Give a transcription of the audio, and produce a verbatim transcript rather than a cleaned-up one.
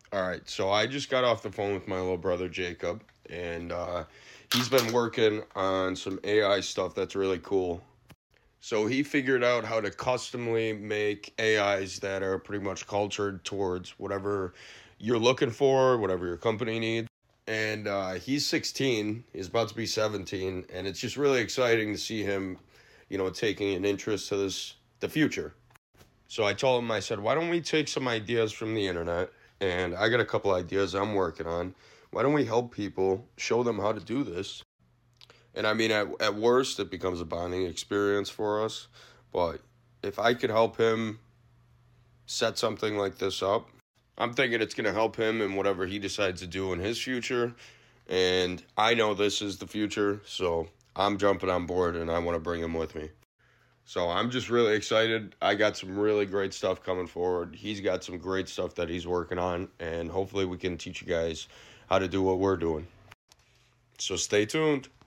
All right, so I just got off the phone with my little brother Jacob, and uh, he's been working on some A I stuff that's really cool. So he figured out how to customly make A Is that are pretty much cultured towards whatever you're looking for, whatever your company needs. And uh, he's sixteen, he's about to be seventeen, and it's just really exciting to see him, you know, taking an interest to this, the future. So I told him, I said, why don't we take some ideas from the internet? And I got a couple ideas I'm working on. Why don't we help people, show them how to do this? And I mean, at, at worst, it becomes a bonding experience for us. But if I could help him set something like this up, I'm thinking it's going to help him in whatever he decides to do in his future. And I know this is the future, so I'm jumping on board and I want to bring him with me. So I'm just really excited. I got some really great stuff coming forward. He's got some great stuff that he's working on, and hopefully we can teach you guys how to do what we're doing. So stay tuned.